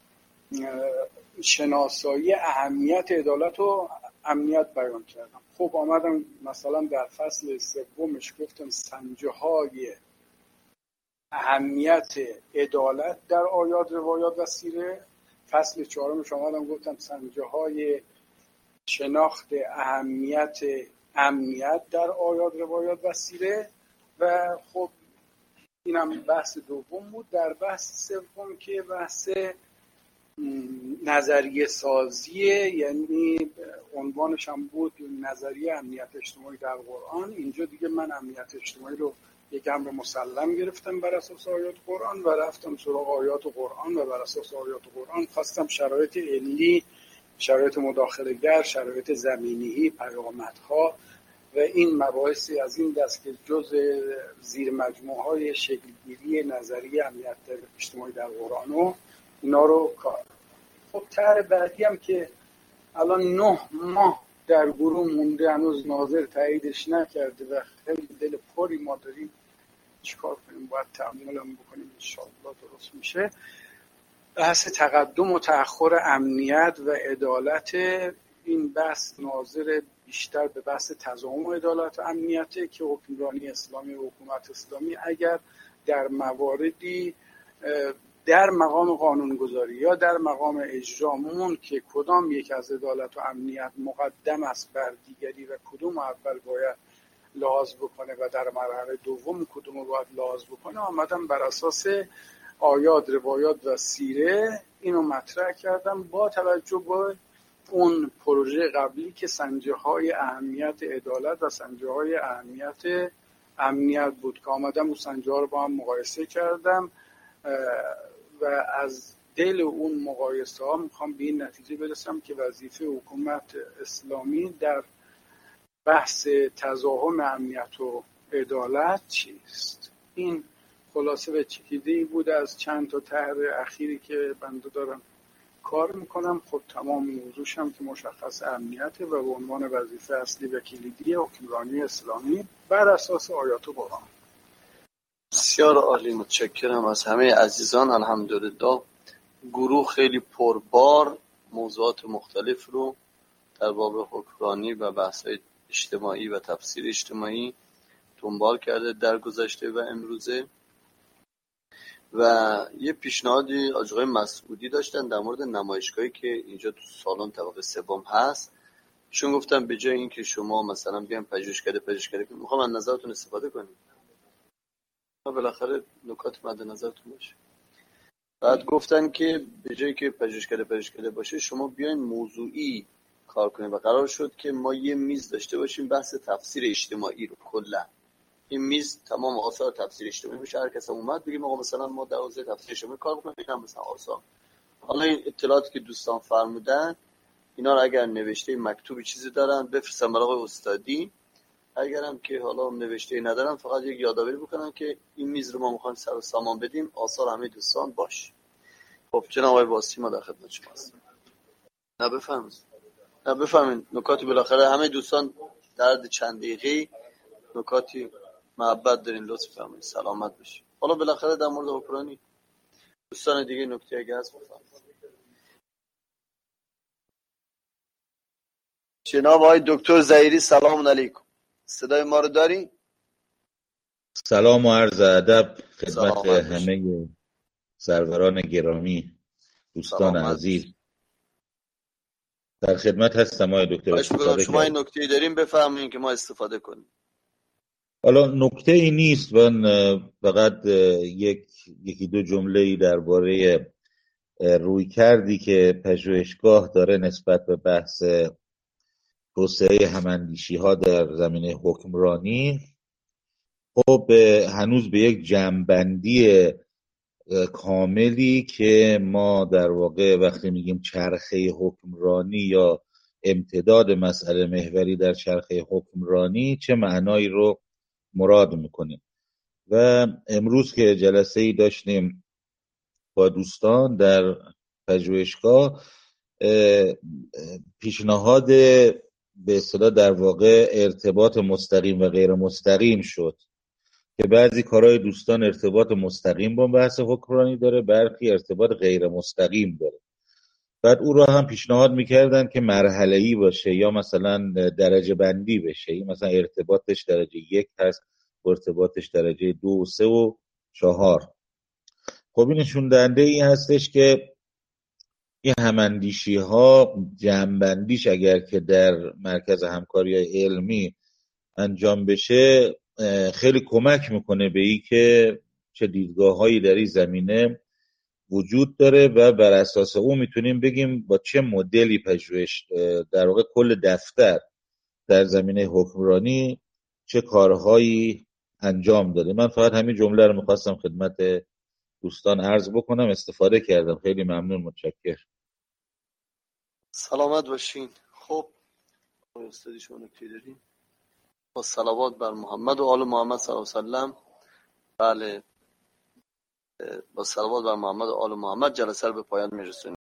شناسایی اهمیت عدالت و امنیت بیان کردم. خب آمدم مثلا در فصل سومش گفتم سنجه های اهمیت عدالت در آیات روایات و سیره. فصل چهارمش آمدم گفتم سنجه های شناخت اهمیت امنیت در آیات روایات و سیره و خب اینم بحث دوم بود. در بحث سوم که بحث نظریه سازیه، یعنی عنوانش هم بود نظریه امنیت اجتماعی در قرآن. اینجا دیگه من امنیت اجتماعی رو یک امر مسلم گرفتم بر اساس آیات قرآن و رفتم سراغ آیات قرآن و بر اساس آیات قرآن خواستم شرایط علی، شرایط مداخله‌گر، شرایط زمینی، پیامدها و این مباحثی از این دست که جز زیر مجموعه های شکلگیری نظریه امنیت اجتماعی در قرآن و اینا رو کار. خب طرح بعدی هم که الان نه ماه در گروه مونده، هنوز ناظر تاییدش نکرده و خیلی دل پری ما داریم چیکار کنیم، باید تعامل هم بکنیم، انشاءالله درست میشه. بحث تقدم و تأخر امنیت و عدالت. این بحث ناظر بیشتر به بحث تضامن و عدالت و امنیته که حکمرانی اسلامی و حکومت اسلامی اگر در مواردی در مقام قانونگذاری یا در مقام اجرامون که کدام یک از عدالت و امنیت مقدم است بر دیگری و کدوم اول باید لحاظ بکنه و در مرحله دوم کدوم باید لحاظ بکنه، آمدم بر اساس آیات روایات و سیره اینو مطرح کردم با توجه به اون پروژه قبلی که سنجه های اهمیت عدالت و سنجه های اهمیت امنیت بود که آمدم اون سنجه ها رو با هم مقایسه کردم و از دل اون مقایسه ها میخوام به این نتیجه برسم که وظیفه حکومت اسلامی در بحث تضاهم امنیت و عدالت چیست. این خلاصه به چکیده‌ای بود از چند تا طرح اخیری که بنده دارم کار میکنم. خب تمام موضوعش هم که مشخص امنیته و به عنوان وظیفه اصلی و کلیدی حکمرانی اسلامی بر اساس آیات قرآن. بسیار عالی، متشکرم از همه عزیزان. الحمدلله گروه خیلی پربار موضوعات مختلف رو در باب حکمرانی و بحث‌های اجتماعی و تفسیر اجتماعی دنبال کرده در گذشته و امروزه. و یه پیشنهادی آقای مسعودی داشتن در مورد نمایشگاهی که اینجا تو سالن طبقه سوم هست. چون گفتم به جای اینکه شما مثلا بیان پژوهشکده پژوهشکده کنید، میخوام از نظرتون استفاده کنیم، بالاخره نکات مد نظرتون باشه. بعد گفتن که به جایی که پژوهشکده پژوهشکده باشه شما بیاین موضوعی کار کنید و قرار شد که ما یه میز داشته باشیم بحث تفسیر اجتماعی رو. کلا این میز تمام آثار تفسیر اجتماعی میشه، هر کس اومد بگیم آقا مثلا ما در حوزه تفسیر اجتماعی کار کنیم، اینم مثلا آثار. حالا این اطلاعاتی که دوستان فرمودن اینا رو اگر نوشته مکتوبی چیزی دارن بفرستن برای آقای استادی، اگرم که حالا نوشته ندارن فقط یک یادآوری بکنن که این میز رو ما میخوایم سر و سامان بدیم، آثار همه دوستان باش. خب جناب آقای واسی ما در خدمت شما هستیم. نه بفرمایید. نه بفرمایید. نکاتی بالاخره همه دوستان در چند دقیقه نکاتی محبت دارین، لطف فرمایید. سلامت باشید. حالا بالاخره در مورد حکمرانی دوستان دیگه نکته اگه هست بفرمایید. جناب آقای دکتر ظهیری سلام علیکم. صدای ما رو داری؟ سلام و عرض ادب خدمت سلامت همه سروران گرامی، دوستان سلامت عزیز. در خدمت هستم آقای دکتر. خواهش می‌کنم استفاده شما این کرد. نکته‌ای داریم بفهمین که ما استفاده کنیم. حالا نکته ای نیست، من فقط یک یکی دو جمله ای درباره روی کردی که پژوهشگاه داره نسبت به بحث توسعه هماندیشی ها در زمینه حکمرانی. خب هنوز به یک جمع‌بندی کاملی که ما در واقع وقتی میگیم چرخه حکمرانی یا امتداد مسئله محوری در چرخه حکمرانی چه معنایی رو مراد میکنیم. و امروز که جلسه ای داشتیم با دوستان در پژوهشگاه، پیشنهاد به اصطلاح در واقع ارتباط مستقیم و غیر مستقیم شد که بعضی کارهای دوستان ارتباط مستقیم با بحث حکمرانی داره، برخی ارتباط غیر مستقیم داره. بعد او را هم پیشنهاد میکردن که مرحله‌ای باشه یا مثلا درجه بندی بشه، این مثلا ارتباطش درجه یک هست و ارتباطش درجه دو و سه و چهار. خب این نشون دهنده این هستش که این هماندیشی ها جمع‌بندیش اگر که در مرکز همکاری علمی انجام بشه خیلی کمک میکنه به این که چه دیدگاه هایی در این زمینه وجود داره و بر اساس اون میتونیم بگیم با چه مدلی پژوهش در واقع کل دفتر در زمینه حکمرانی چه کارهایی انجام داده. من فقط همین جمله رو میخواستم خدمت دوستان عرض بکنم، استفاده کردم. خیلی ممنون، متشکرم. سلامت باشین. خب استادی شما نکته داریم؟ با صلوات بر محمد و آل محمد صلی الله علیه و سلم. بله، با صلوات بر محمد و آل محمد جلسه رو به پایان میرسونیم.